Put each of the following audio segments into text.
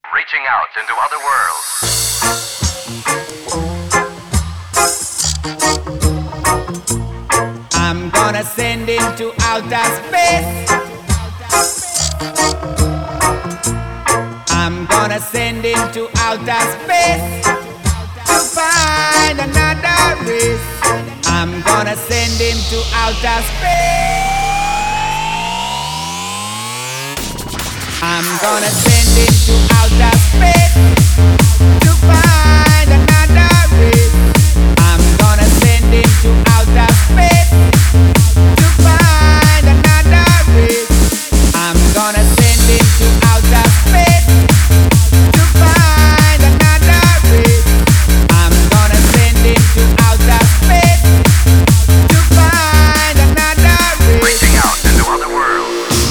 Reaching out into other worlds. I'm gonna send him to outer space. I'm gonna send him to outer space to find another race. I'm gonna send him to outer space. I'm gonna send him to outer space to find another race. I'm gonna send him to outer space to find another race. I'm gonna send him to outer space to find another race. I'm gonna send him to outer space to find another race. Reaching out into other worlds.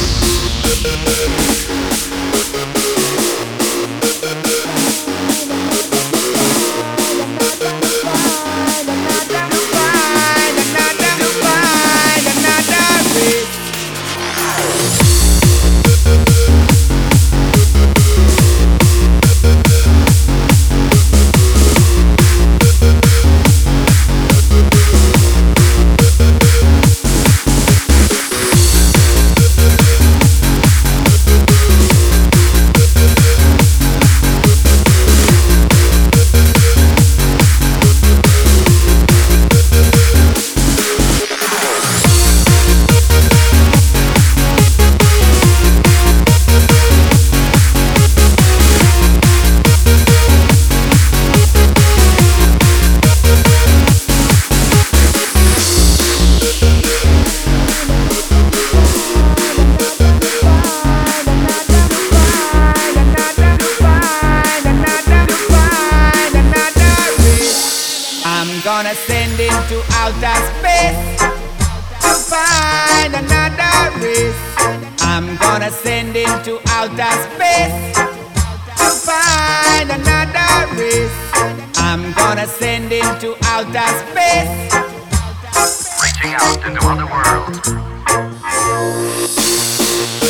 I'm gonna send him to outer space to find another race. I'm gonna send him to outer space to find another race. I'm gonna send him to outer space. Reaching out into other worlds.